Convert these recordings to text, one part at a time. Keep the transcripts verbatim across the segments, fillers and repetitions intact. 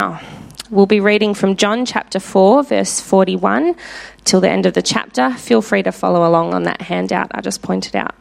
We'll be reading from John chapter four, verse forty-one, till the end of the chapter. Feel free to follow along on that handout I just pointed out.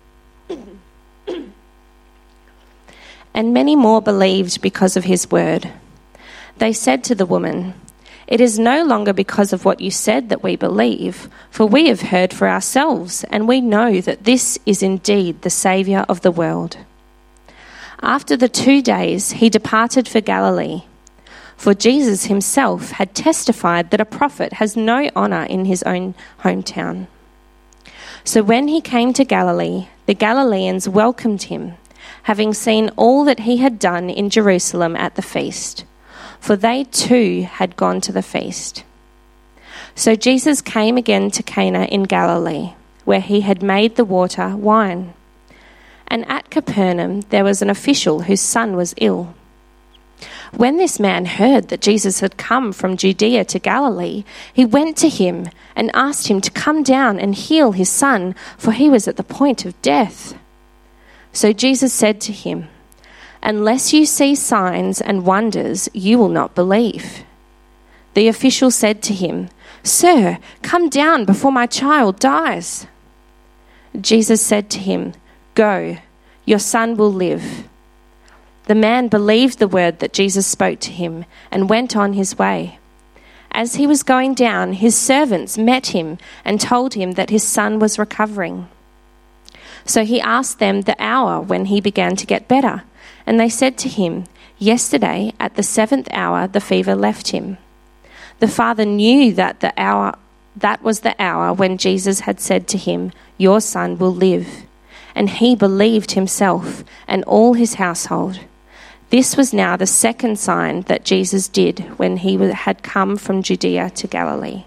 And many more believed because of his word. They said to the woman, "It is no longer because of what you said that we believe, for we have heard for ourselves, and we know that this is indeed the Saviour of the world." After the two days, he departed for Galilee. For Jesus himself had testified that a prophet has no honour in his own hometown. So when he came to Galilee, the Galileans welcomed him, having seen all that he had done in Jerusalem at the feast. For they too had gone to the feast. So Jesus came again to Cana in Galilee, where he had made the water wine. And at Capernaum there was an official whose son was ill. When this man heard that Jesus had come from Judea to Galilee, he went to him and asked him to come down and heal his son, for he was at the point of death. So Jesus said to him, "Unless you see signs and wonders, you will not believe." The official said to him, "Sir, come down before my child dies." Jesus said to him, "Go, your son will live." The man believed the word that Jesus spoke to him and went on his way. As he was going down, his servants met him and told him that his son was recovering. So he asked them the hour when he began to get better, and they said to him, "Yesterday at the seventh hour the fever left him." The father knew that the hour that was the hour when Jesus had said to him, "Your son will live." And he believed himself and all his household. This was now the second sign that Jesus did when he had come from Judea to Galilee.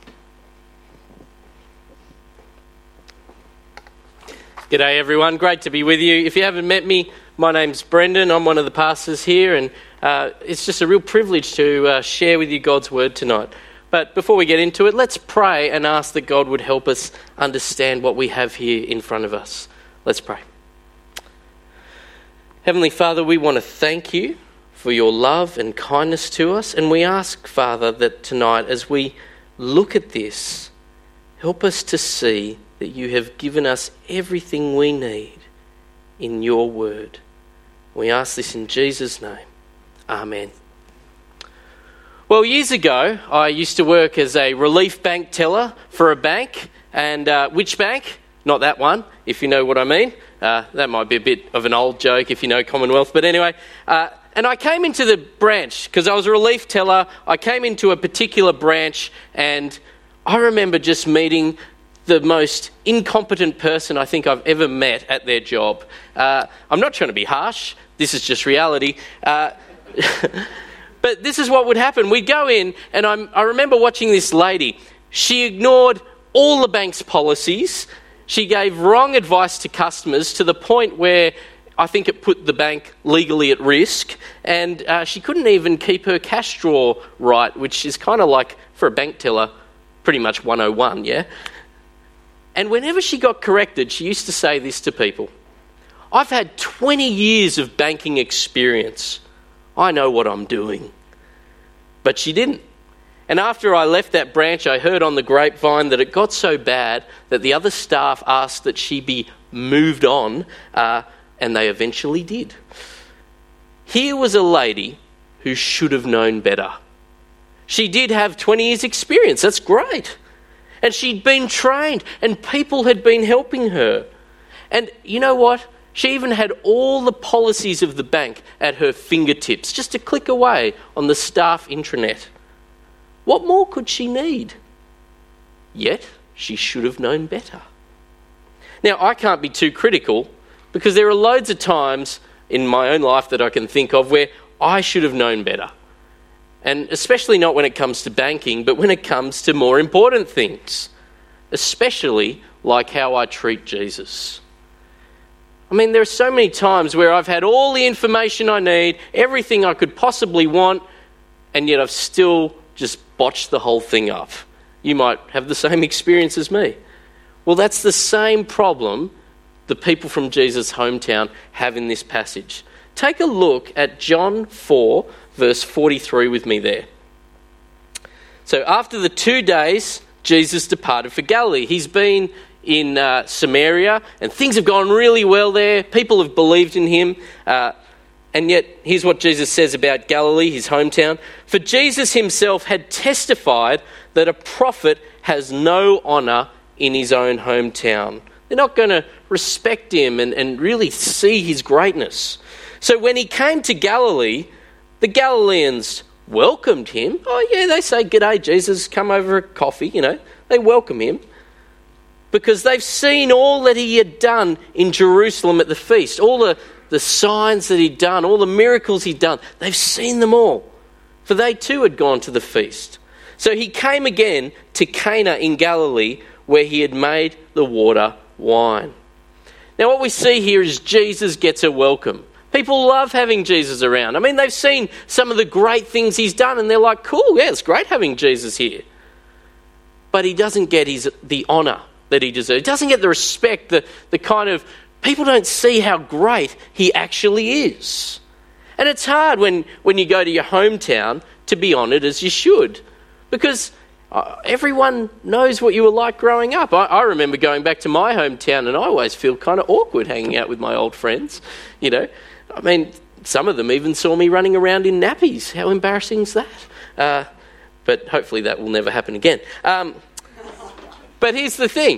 G'day everyone, great to be with you. If you haven't met me, my name's Brendan. I'm one of the pastors here, and uh, it's just a real privilege to uh, share with you God's word tonight. But before we get into it, let's pray and ask that God would help us understand what we have here in front of us. Let's pray. Heavenly Father, we want to thank you for your love and kindness to us, and we ask, Father, that tonight as we look at this, help us to see that you have given us everything we need in your word. We ask this in Jesus' name. Amen. Well, years ago, I used to work as a relief bank teller for a bank. And uh, which bank? Not that one, if you know what I mean. Uh, that might be a bit of an old joke if you know Commonwealth. But anyway, uh, and I came into the branch because I was a relief teller. I came into a particular branch, and I remember just meeting the most incompetent person I think I've ever met at their job. Uh, I'm not trying to be harsh. This is just reality. Uh, but this is what would happen. We'd go in, and I'm, I remember watching this lady. She ignored all the bank's policies. She gave wrong advice to customers to the point where I think it put the bank legally at risk. And uh, she couldn't even keep her cash drawer right, which is kind of like, for a bank teller, pretty much one oh one, yeah? And whenever she got corrected, she used to say this to people: "I've had twenty years of banking experience. I know what I'm doing." But she didn't. And after I left that branch, I heard on the grapevine that it got so bad that the other staff asked that she be moved on, uh, and they eventually did. Here was a lady who should have known better. She did have twenty years experience, that's great. And she'd been trained, and people had been helping her. And you know what? She even had all the policies of the bank at her fingertips, just a click away on the staff intranet. What more could she need? Yet, she should have known better. Now, I can't be too critical, because there are loads of times in my own life that I can think of where I should have known better. And especially not when it comes to banking, but when it comes to more important things, especially like how I treat Jesus. I mean, there are so many times where I've had all the information I need, everything I could possibly want, and yet I've still just botched the whole thing up. You might have the same experience as me. Well, that's the same problem the people from Jesus' hometown have in this passage. take a look at John four, verse forty-three with me there. So after the two days, Jesus departed for Galilee. He's been in uh, Samaria, and things have gone really well there. People have believed in him. Uh, and yet, here's what Jesus says about Galilee, his hometown. For Jesus himself had testified that a prophet has no honour in his own hometown. They're not going to respect him and, and really see his greatness. So when he came to Galilee, the Galileans welcomed him. Oh yeah, they say, "G'day, Jesus, come over a coffee," you know. They welcome him because they've seen all that he had done in Jerusalem at the feast, all the, the signs that he'd done, all the miracles he'd done. They've seen them all, for they too had gone to the feast. So he came again to Cana in Galilee, where he had made the water wine. Now what we see here is Jesus gets a welcome. People love having Jesus around. I mean, they've seen some of the great things he's done and they're like, cool, yeah, it's great having Jesus here. But he doesn't get his the honour that he deserves. He doesn't get the respect, the, the kind of... People don't see how great he actually is. And it's hard when, when you go to your hometown to be honoured as you should. Because uh, everyone knows what you were like growing up. I, I remember going back to my hometown and I always feel kind of awkward hanging out with my old friends, you know. I mean, some of them even saw me running around in nappies. How embarrassing is that? Uh, but hopefully that will never happen again. Um, but here's the thing.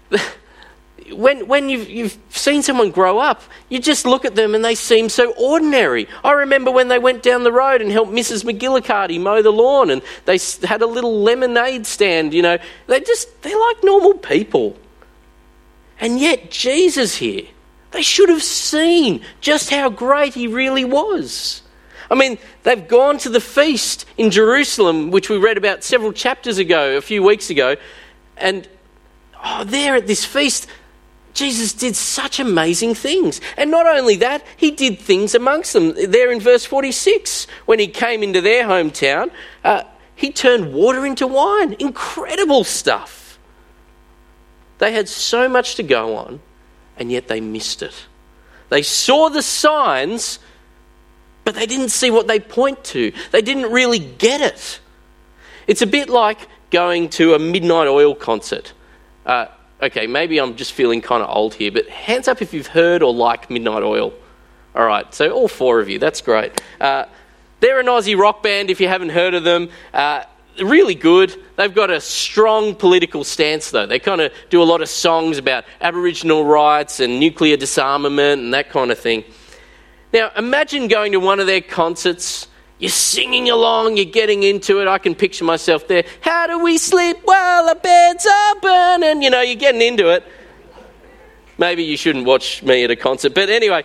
When when you've, you've seen someone grow up, you just look at them and they seem so ordinary. I remember when they went down the road and helped Missus McGillicuddy mow the lawn and they had a little lemonade stand, you know. They just, they're like normal people. And yet Jesus here, they should have seen just how great he really was. I mean, they've gone to the feast in Jerusalem, which we read about several chapters ago, a few weeks ago. And oh, there at this feast, Jesus did such amazing things. And not only that, he did things amongst them. There in verse forty-six, when he came into their hometown, uh, he turned water into wine. Incredible stuff. They had so much to go on. And yet they missed it. They saw the signs, but they didn't see what they point to. They didn't really get it. It's a bit like going to a Midnight Oil concert. Uh, okay, maybe I'm just feeling kind of old here, but hands up if you've heard or like Midnight Oil. All right, so all four of you, that's great. Uh, they're an Aussie rock band if you haven't heard of them. Uh, really good. They've got a strong political stance, though. They kind of do a lot of songs about Aboriginal rights and nuclear disarmament and that kind of thing. Now, imagine going to one of their concerts. You're singing along, you're getting into it. I can picture myself there. How do we sleep while our beds are burning? You know, you're getting into it. Maybe you shouldn't watch me at a concert, but anyway.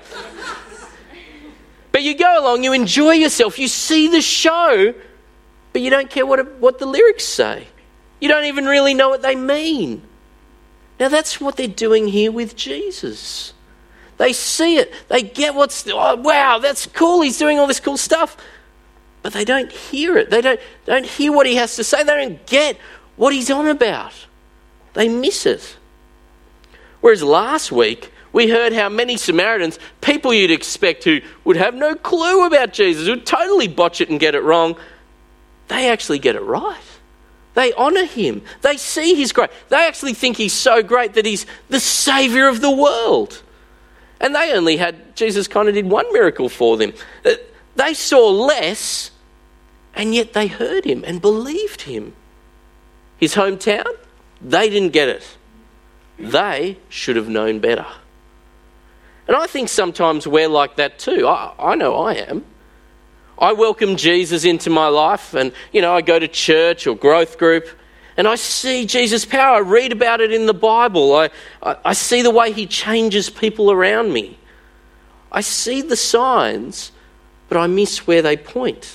But you go along, you enjoy yourself, you see the show, but you don't care what what the lyrics say. You don't even really know what they mean. Now that's what they're doing here with Jesus. They see it. They get what's... Oh, wow, that's cool. He's doing all this cool stuff. But they don't hear it. They don't, don't hear what he has to say. They don't get what he's on about. They miss it. Whereas last week, we heard how many Samaritans, people you'd expect who would have no clue about Jesus, would totally botch it and get it wrong, they actually get it right. They honour him. They see he's great. They actually think he's so great that he's the saviour of the world. And they only had, Jesus kind of did one miracle for them. They saw less, and yet they heard him and believed him. His hometown, they didn't get it. They should have known better. And I think sometimes we're like that too. I, I know I am. I welcome Jesus into my life and, you know, I go to church or growth group and I see Jesus' power. I read about it in the Bible. I, I, I see the way he changes people around me. I see the signs, but I miss where they point.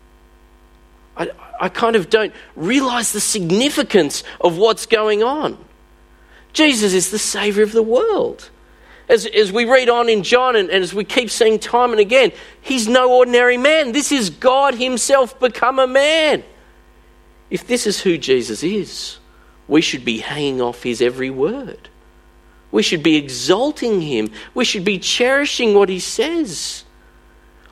I, I kind of don't realise the significance of what's going on. Jesus is the saviour of the world. As, as we read on in John and, and as we keep seeing time and again, he's no ordinary man. This is God himself become a man. If this is who Jesus is, we should be hanging off his every word. We should be exalting him. We should be cherishing what he says.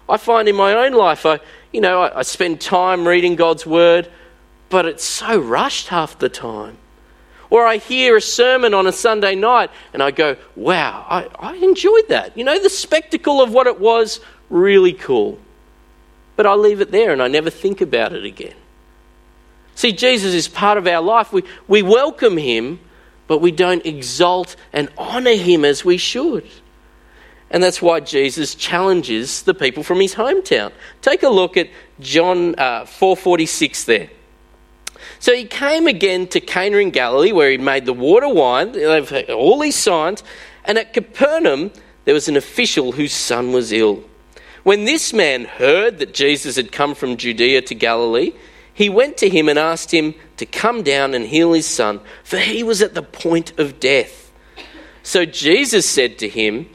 I find in my own life, I, you know, I, I spend time reading God's word, but it's so rushed half the time. Or I hear a sermon on a Sunday night and I go, wow, I, I enjoyed that. You know, the spectacle of what it was, really cool. But I leave it there and I never think about it again. See, Jesus is part of our life. We, we welcome him, but we don't exalt and honour him as we should. And that's why Jesus challenges the people from his hometown. Take a look at John uh, four forty-six there. So he came again to Cana in Galilee, where he'd made the water wine. They've had all these signs. And at Capernaum, there was an official whose son was ill. When this man heard that Jesus had come from Judea to Galilee, he went to him and asked him to come down and heal his son, for he was at the point of death. So Jesus said to him,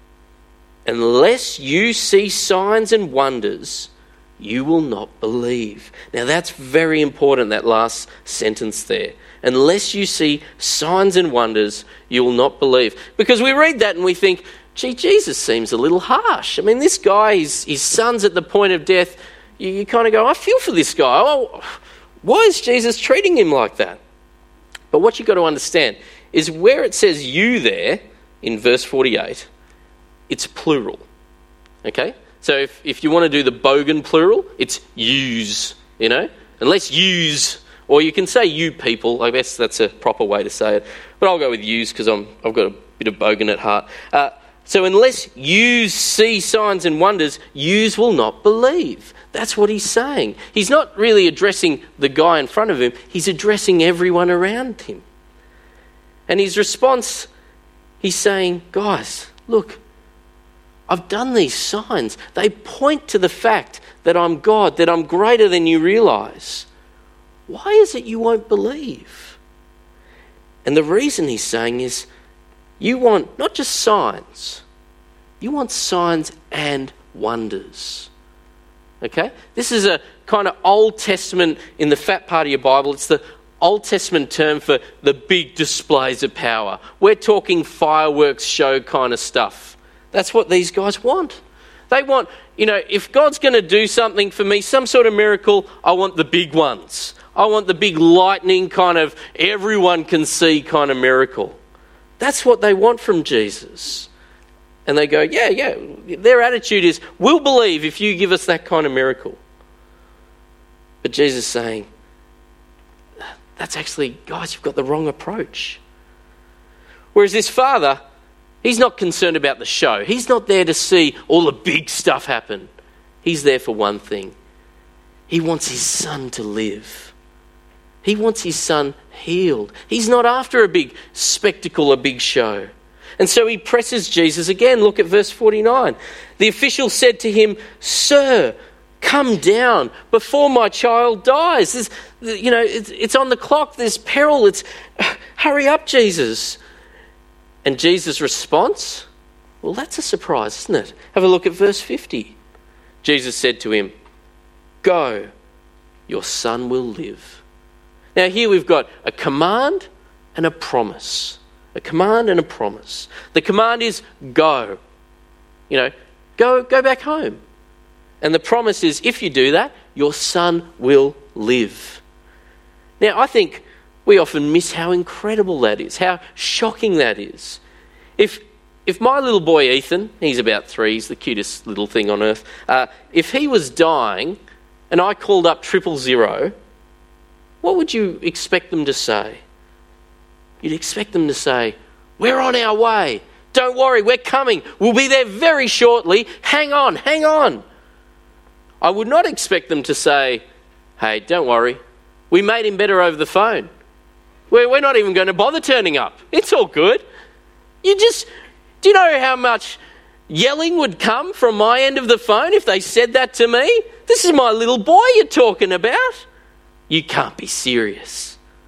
unless you see signs and wonders, you will not believe. Now that's very important, that last sentence there. Unless you see signs and wonders, you will not believe. Because we read that and we think, gee, Jesus seems a little harsh. I mean, this guy, his, his son's at the point of death. You, you kind of go, I feel for this guy. Oh, why is Jesus treating him like that? But what you've got to understand is where it says you there in verse forty-eight, it's plural, okay? So if, if you want to do the Bogan plural, it's yous, you know? Unless yous, or you can say you people. I guess that's a proper way to say it. But I'll go with yous because I'm I've got a bit of Bogan at heart. Uh, so unless yous see signs and wonders, yous will not believe. That's what he's saying. He's not really addressing the guy in front of him. He's addressing everyone around him. And his response, he's saying, guys, look, I've done these signs. They point to the fact that I'm God, that I'm greater than you realise. Why is it you won't believe? And the reason he's saying is, you want not just signs, you want signs and wonders. Okay? This is a kind of Old Testament, in the fat part of your Bible, it's the Old Testament term for the big displays of power. We're talking fireworks show kind of stuff. That's what these guys want. They want, you know, if God's going to do something for me, some sort of miracle, I want the big ones. I want the big lightning kind of everyone can see kind of miracle. That's what they want from Jesus. And they go, yeah, yeah. Their attitude is, we'll believe if you give us that kind of miracle. But Jesus is saying, that's actually, guys, you've got the wrong approach. Whereas this father, he's not concerned about the show. He's not there to see all the big stuff happen. He's there for one thing. He wants his son to live. He wants his son healed. He's not after a big spectacle, a big show. And so he presses Jesus again. Look at verse forty-nine. The official said to him, Sir, come down before my child dies. There's, you know, it's, it's on the clock. There's peril. It's hurry up, Jesus. And Jesus' response? Well, that's a surprise, isn't it? Have a look at verse fifty. Jesus said to him, Go, your son will live. Now here we've got a command and a promise. A command and a promise. The command is go. You know, go, go back home. And the promise is if you do that, your son will live. Now I think we often miss how incredible that is, how shocking that is. If if my little boy Ethan, he's about three, he's the cutest little thing on earth, uh, if he was dying and I called up triple zero, what would you expect them to say? You'd expect them to say, we're on our way. Don't worry, we're coming. We'll be there very shortly. Hang on, hang on. I would not expect them to say, hey, don't worry. We made him better over the phone. We're, we're not even going to bother turning up. It's all good. You just, do you know how much yelling would come from my end of the phone if they said that to me? This is my little boy you're talking about. You can't be serious.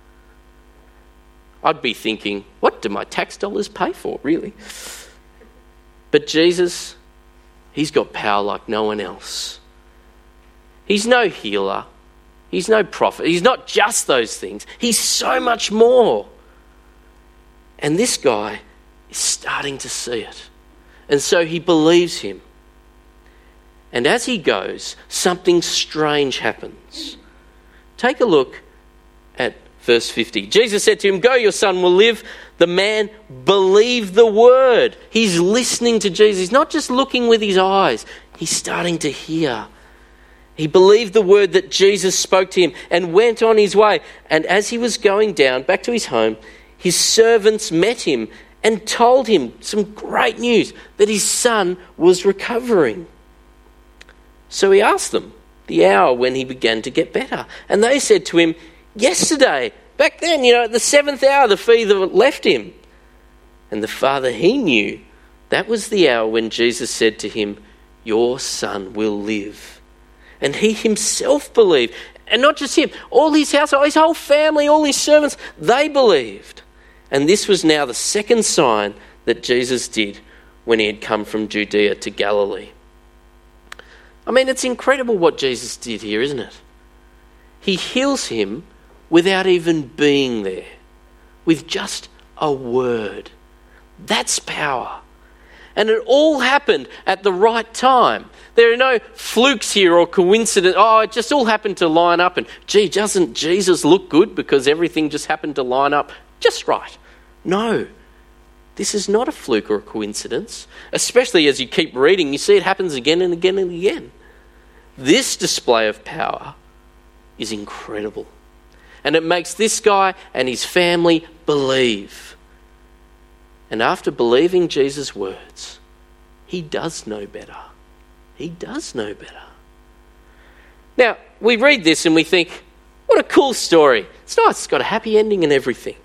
I'd be thinking, what do my tax dollars pay for, really? But Jesus, he's got power like no one else. He's no healer. He's no prophet. He's not just those things. He's so much more. And this guy is starting to see it. And so he believes him. And as he goes, something strange happens. Take a look at verse fifty. Jesus said to him, "Go, your son will live." The man believed the word. He's listening to Jesus. He's not just looking with his eyes. He's starting to hear. He believed the word that Jesus spoke to him and went on his way. And as he was going down back to his home, his servants met him and told him some great news, that his son was recovering. So he asked them the hour when he began to get better. And they said to him, "Yesterday, back then, you know, at the seventh hour, the fever left him." And the father, he knew that was the hour when Jesus said to him, "Your son will live." And he himself believed. And not just him, all his household, his whole family, all his servants, they believed. And this was now the second sign that Jesus did when he had come from Judea to Galilee. I mean, it's incredible what Jesus did here, isn't it? He heals him without even being there, with just a word. That's power. And it all happened at the right time. There are no flukes here or coincidence. Oh, it just all happened to line up. And gee, doesn't Jesus look good because everything just happened to line up just right? No, this is not a fluke or a coincidence. Especially as you keep reading, you see it happens again and again and again. This display of power is incredible. And it makes this guy and his family believe. And after believing Jesus' words, he does know better. He does know better. Now, we read this and we think, what a cool story. It's nice, it's got a happy ending and everything.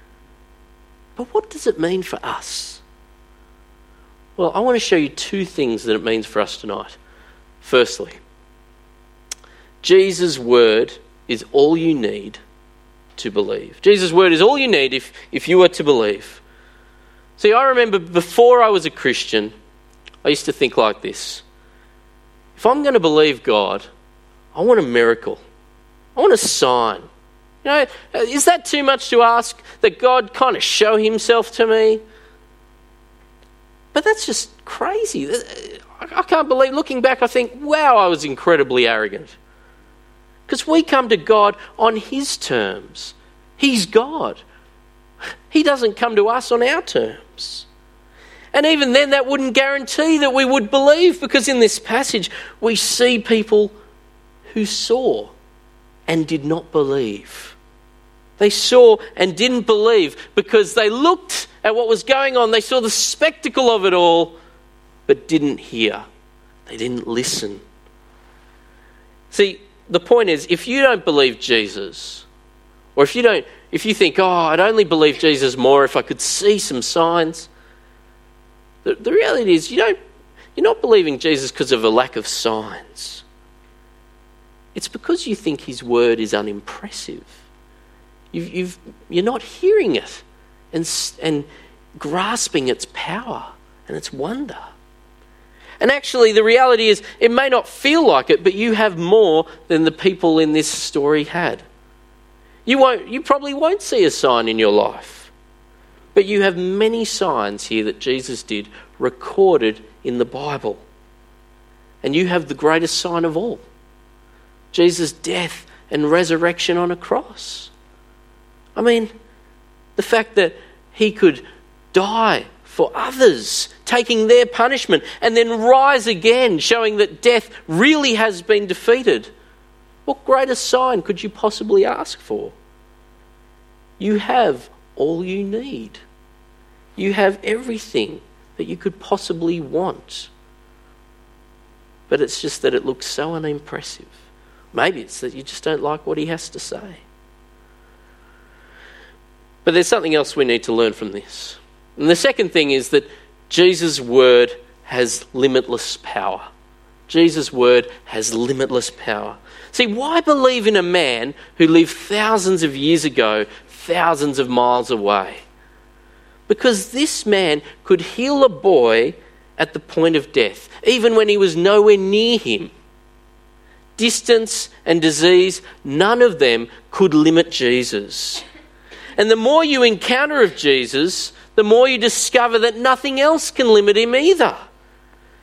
But what does it mean for us? Well, I want to show you two things that it means for us tonight. Firstly, Jesus' word is all you need to believe. Jesus' word is all you need if, if you are to believe. See, I remember before I was a Christian, I used to think like this. If I'm going to believe God, I want a miracle. I want a sign. You know, is that too much to ask, that God kind of show himself to me? But that's just crazy. I can't believe, looking back, I think, wow, I was incredibly arrogant. Because we come to God on his terms. He's God. He doesn't come to us on our terms. And even then, that wouldn't guarantee that we would believe, because in this passage, we see people who saw and did not believe. They saw and didn't believe because they looked at what was going on. They saw the spectacle of it all, but didn't hear. They didn't listen. See, the point is, if you don't believe Jesus, or if you don't, if you think, oh, I'd only believe Jesus more if I could see some signs, the, the reality is you don't, you're not believing Jesus because of a lack of signs. It's because you think his word is unimpressive. You've, you've, you're not hearing it and, and grasping its power and its wonder. And actually, the reality is, it may not feel like it, but you have more than the people in this story had. You won't, you probably won't see a sign in your life, but you have many signs here that Jesus did recorded in the Bible. And you have the greatest sign of all, Jesus' death and resurrection on a cross. I mean, the fact that he could die for others, taking their punishment, and then rise again, showing that death really has been defeated. What greater sign could you possibly ask for? You have all you need. You have everything that you could possibly want. But it's just that it looks so unimpressive. Maybe it's that you just don't like what he has to say. But there's something else we need to learn from this. And the second thing is that Jesus' word has limitless power. Jesus' word has limitless power. See, why believe in a man who lived thousands of years ago, thousands of miles away? Because this man could heal a boy at the point of death, even when he was nowhere near him. Distance and disease, none of them could limit Jesus. And the more you encounter of Jesus, the more you discover that nothing else can limit him either.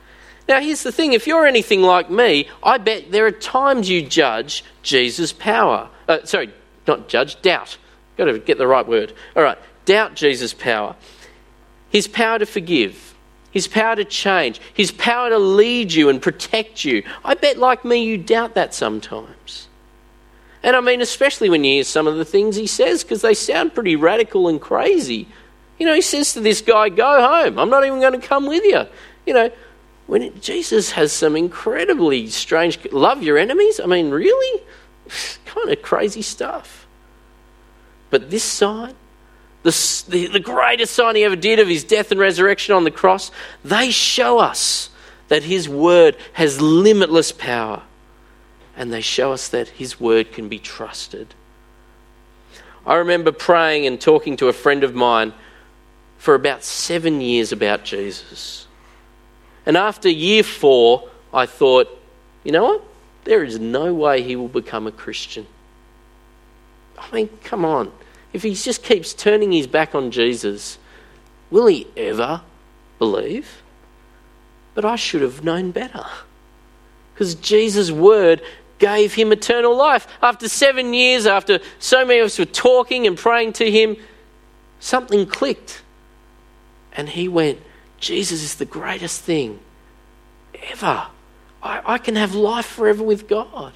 Now, here's the thing. If you're anything like me, I bet there are times you judge Jesus' power. Uh, sorry, not judge, doubt. Got to get the right word. All right, doubt Jesus' power. His power to forgive. His power to change. His power to lead you and protect you. I bet, like me, you doubt that sometimes. And I mean, especially when you hear some of the things he says, because they sound pretty radical and crazy. You know, he says to this guy, go home. I'm not even going to come with you. You know, when it, Jesus has some incredibly strange, love your enemies? I mean, really? Kind of crazy stuff. But this sign, the, the, the greatest sign he ever did of his death and resurrection on the cross, they show us that his word has limitless power. And they show us that his word can be trusted. I remember praying and talking to a friend of mine for about seven years about Jesus. And after year four, I thought, you know what? There is no way he will become a Christian. I mean, come on. If he just keeps turning his back on Jesus, will he ever believe? But I should have known better. Because Jesus' word gave him eternal life. After seven years, after so many of us were talking and praying to him, something clicked. And he went, Jesus is the greatest thing ever. I, I can have life forever with God.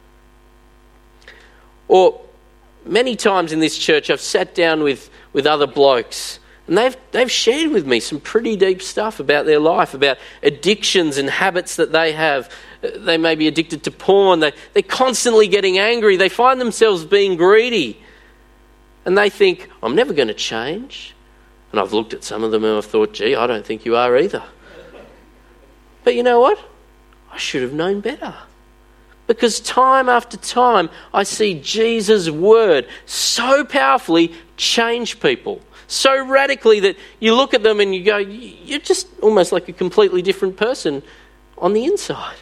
Or many times in this church, I've sat down with, with other blokes and they've, they've shared with me some pretty deep stuff about their life, about addictions and habits that they have. They may be addicted to porn. They, they're constantly getting angry. They find themselves being greedy. And they think, I'm never going to change. And I've looked at some of them and I've thought, gee, I don't think you are either. But you know what? I should have known better. Because time after time, I see Jesus' word so powerfully change people. So radically that you look at them and you go, you're just almost like a completely different person on the inside.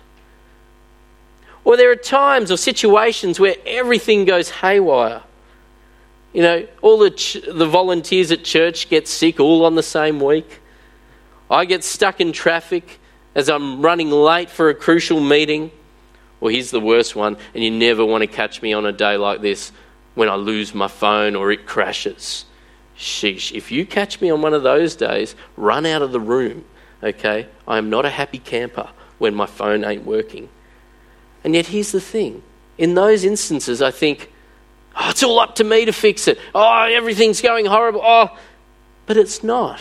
Or there are times or situations where everything goes haywire. You know, all the ch- the volunteers at church get sick all on the same week. I get stuck in traffic as I'm running late for a crucial meeting. Well, here's the worst one, and you never want to catch me on a day like this when I lose my phone or it crashes. Sheesh, if you catch me on one of those days, run out of the room, okay? I am not a happy camper when my phone ain't working. And yet here's the thing. In those instances, I think, oh, it's all up to me to fix it. Oh, everything's going horrible. Oh, but it's not.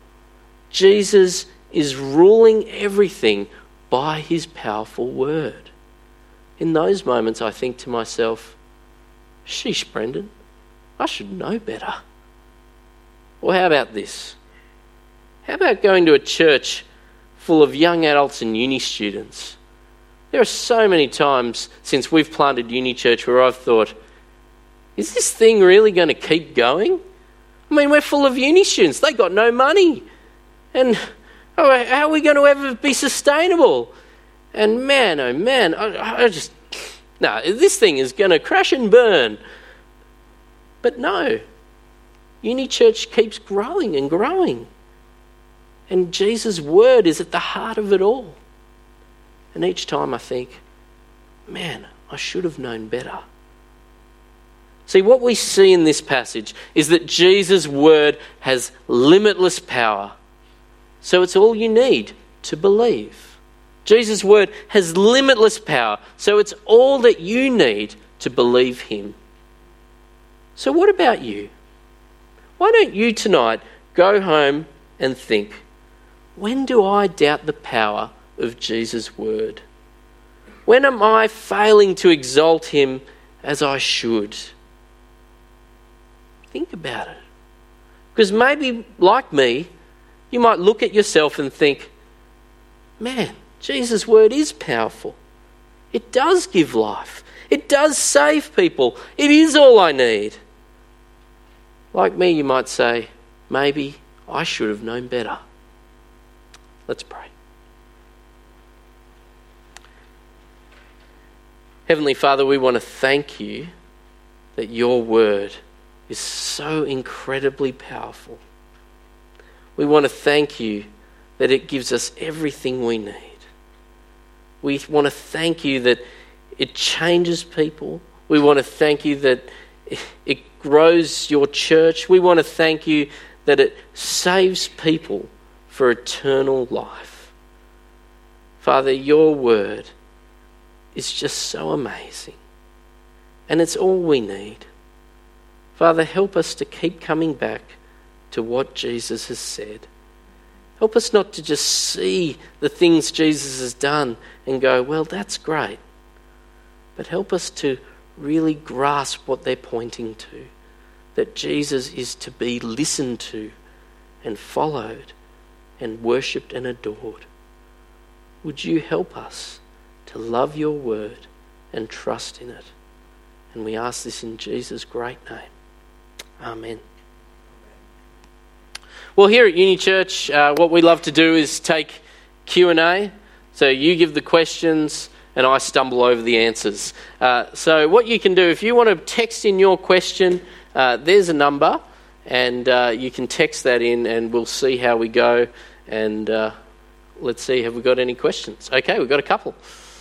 Jesus is ruling everything by his powerful word. In those moments, I think to myself, sheesh, Brendan, I should know better. Or how about this? How about going to a church full of young adults and uni students? There are so many times since we've planted Uni Church where I've thought, is this thing really going to keep going? I mean, we're full of uni students. They got no money. And oh, how are we going to ever be sustainable? And man, oh man, I, I just, no, this thing is going to crash and burn. But no, Uni Church keeps growing and growing. And Jesus' word is at the heart of it all. And each time I think, man, I should have known better. See, what we see in this passage is that Jesus' word has limitless power. So it's all you need to believe. Jesus' word has limitless power. So it's all that you need to believe him. So what about you? Why don't you tonight go home and think, when do I doubt the power of Jesus' word? When am I failing to exalt him as I should? Think about it. Because maybe, like me, you might look at yourself and think, man, Jesus' word is powerful. It does give life. It does save people. It is all I need. Like me, you might say, maybe I should have known better. Let's pray. Heavenly Father, we want to thank you that your word is so incredibly powerful. We want to thank you that it gives us everything we need. We want to thank you that it changes people. We want to thank you that it grows your church. We want to thank you that it saves people for eternal life. Father, your word is just so amazing. And it's all we need. Father, help us to keep coming back to what Jesus has said. Help us not to just see the things Jesus has done and go, well, that's great. But help us to really grasp what they're pointing to, that Jesus is to be listened to and followed and worshipped and adored. Would you help us to love your word and trust in it? And we ask this in Jesus' great name. Amen. Well, here at Uni Church, uh, what we love to do is take Q and A. So you give the questions and I stumble over the answers. Uh, so what you can do, if you want to text in your question, uh, there's a number and uh, you can text that in and we'll see how we go. And uh, let's see, have we got any questions? Okay, we've got a couple.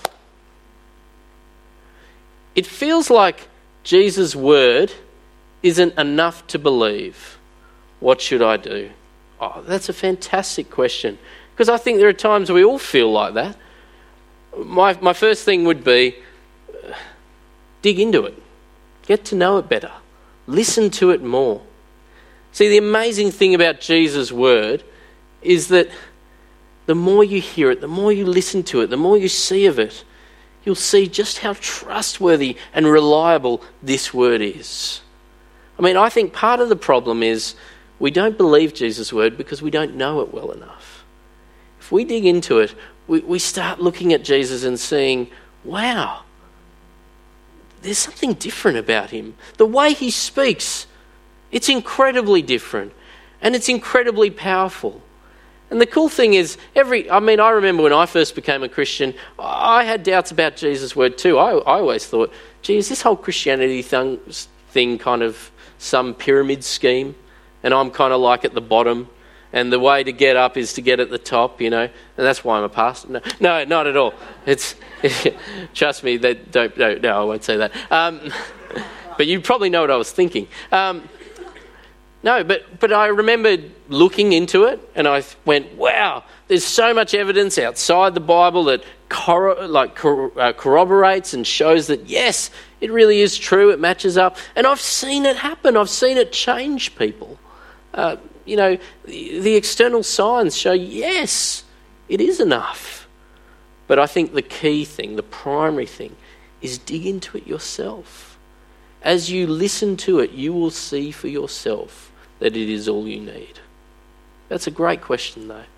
It feels like Jesus' word isn't enough to believe. What should I do? Oh, that's a fantastic question. Because I think there are times we all feel like that. My my first thing would be, uh, dig into it. Get to know it better. Listen to it more. See, the amazing thing about Jesus' word is that the more you hear it, the more you listen to it, the more you see of it, you'll see just how trustworthy and reliable this word is. I mean, I think part of the problem is we don't believe Jesus' word because we don't know it well enough. If we dig into it, we, we start looking at Jesus and seeing, wow, there's something different about him. The way he speaks, it's incredibly different and it's incredibly powerful. And the cool thing is, every I mean, I remember when I first became a Christian, I had doubts about Jesus' word too. I, I always thought, gee, is this whole Christianity thing, thing kind of some pyramid scheme? And I'm kind of like at the bottom, and the way to get up is to get at the top, you know, and that's why I'm a pastor. No, no not at all. It's trust me, they don't, no, no, I won't say that. Um, but you probably know what I was thinking. Um, no, but but I remember looking into it, and I went, wow, there's so much evidence outside the Bible that cor- like cor- uh, corroborates and shows that yes, it really is true. It matches up, and I've seen it happen. I've seen it change people. Uh, you know, the, the external signs show, yes, it is enough. But I think the key thing, the primary thing, is dig into it yourself. As you listen to it, you will see for yourself that it is all you need. That's a great question, though.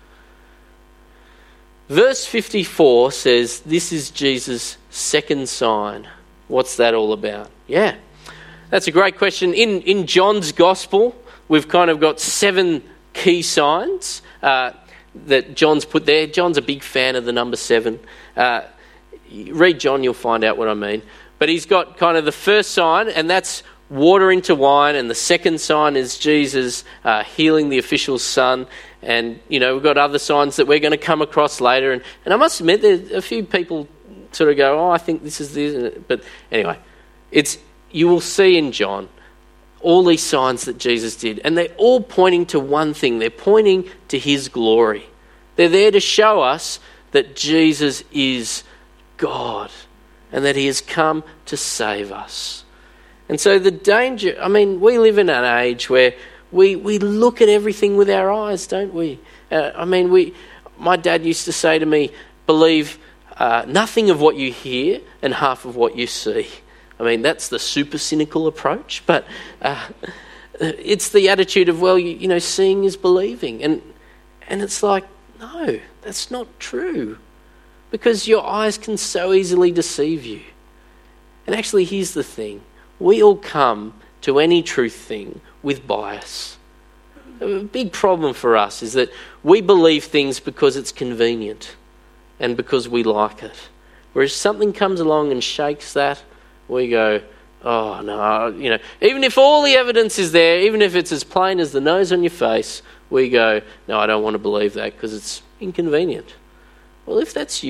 Verse fifty-four says, this is Jesus' second sign. What's that all about? Yeah, that's a great question. In, in John's Gospel, we've kind of got seven key signs uh, that John's put there. John's a big fan of the number seven. Uh, read John, you'll find out what I mean. But he's got kind of the first sign, and that's water into wine. And the second sign is Jesus uh, healing the official's son. And, you know, we've got other signs that we're going to come across later. And, and I must admit, there's a few people sort of go, oh, I think this is this. But anyway, it's you will see in John all these signs that Jesus did, and they're all pointing to one thing. They're pointing to his glory. They're there to show us that Jesus is God and that he has come to save us. And so the danger, I mean, we live in an age where we, we look at everything with our eyes, don't we? Uh, I mean, we. my dad used to say to me, believe uh, nothing of what you hear and half of what you see. I mean, that's the super cynical approach, but uh, it's the attitude of, well, you, you know, seeing is believing. And and it's like, no, that's not true, because your eyes can so easily deceive you. And actually, here's the thing. We all come to any truth thing with bias. A big problem for us is that we believe things because it's convenient and because we like it. Whereas something comes along and shakes that, we go, oh no, you know, even if all the evidence is there, even if it's as plain as the nose on your face, we go, no, I don't want to believe that because it's inconvenient. Well, if that's you,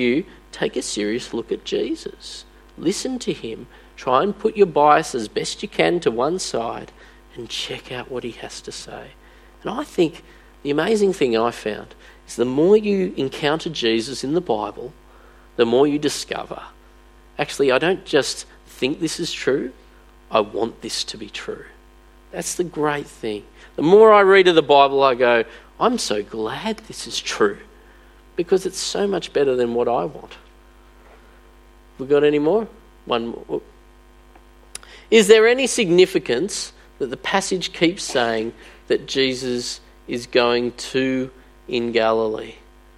take a serious look at Jesus. Listen to him. Try and put your bias as best you can to one side and check out what he has to say. And I think the amazing thing I found is the more you encounter Jesus in the Bible, the more you discover, actually, I don't just think this is true, I want this to be true. That's the great thing. The more I read of the Bible, I go, I'm so glad this is true, because it's so much better than what I want. We got any more? One more. Is there any significance that the passage keeps saying that Jesus is going to in Galilee?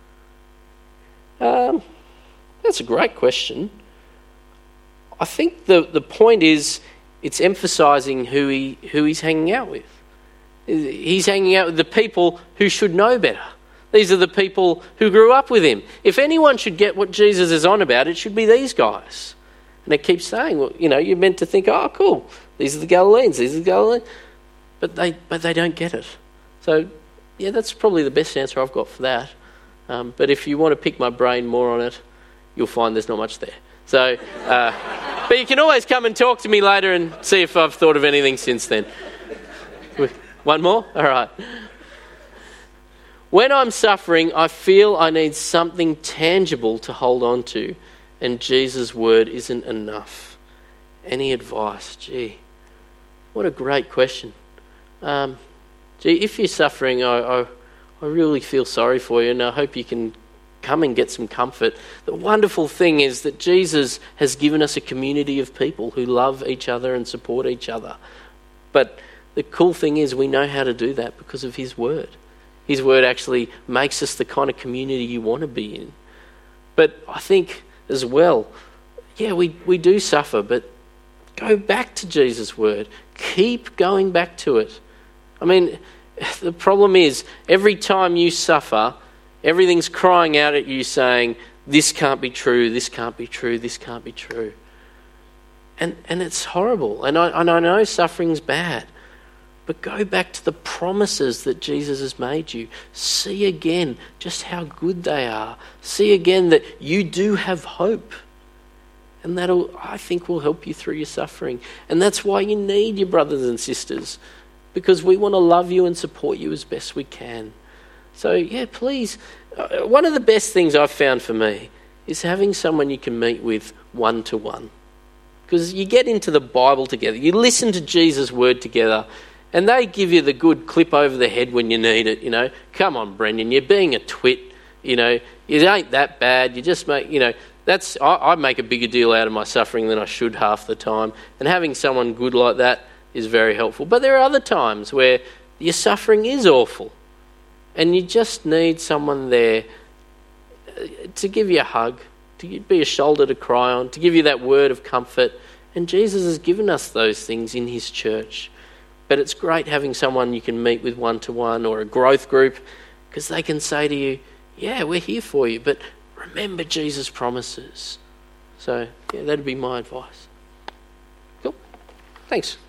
Um, that's a great question. I think the, the point is it's emphasising who he who he's hanging out with. He's hanging out with the people who should know better. These are the people who grew up with him. If anyone should get what Jesus is on about, it should be these guys. And it keeps saying, well, you know, you're meant to think, oh, cool, these are the Galileans, these are the Galileans. But they but they don't get it. So, yeah, that's probably the best answer I've got for that. Um, but if you want to pick my brain more on it, you'll find there's not much there. So, uh, but you can always come and talk to me later and see if I've thought of anything since then. One more? All right. When I'm suffering, I feel I need something tangible to hold on to, and Jesus' word isn't enough. Any advice? Gee, what a great question. Um, gee, if you're suffering, I, I, I really feel sorry for you, and I hope you can come and get some comfort. The wonderful thing is that Jesus has given us a community of people who love each other and support each other. But the cool thing is we know how to do that because of his word. His word actually makes us the kind of community you want to be in. But I think as well, yeah, we, we do suffer, but go back to Jesus' word. Keep going back to it. I mean, the problem is every time you suffer, everything's crying out at you saying, this can't be true, this can't be true, this can't be true. And and it's horrible. And I, and I know suffering's bad. But go back to the promises that Jesus has made you. See again just how good they are. See again that you do have hope. And that'll, I think, will help you through your suffering. And that's why you need your brothers and sisters, because we want to love you and support you as best we can. So, yeah, please, uh, one of the best things I've found for me is having someone you can meet with one-to-one. Because you get into the Bible together, you listen to Jesus' word together, and they give you the good clip over the head when you need it, you know. Come on, Brendan, you're being a twit, you know. It ain't that bad. You just make, you know, that's, I, I make a bigger deal out of my suffering than I should half the time. And having someone good like that is very helpful. But there are other times where your suffering is awful. And you just need someone there to give you a hug, to be a shoulder to cry on, to give you that word of comfort. And Jesus has given us those things in his church. But it's great having someone you can meet with one-to-one or a growth group, because they can say to you, yeah, we're here for you, but remember Jesus' promises. So, yeah, that'd be my advice. Cool. Thanks.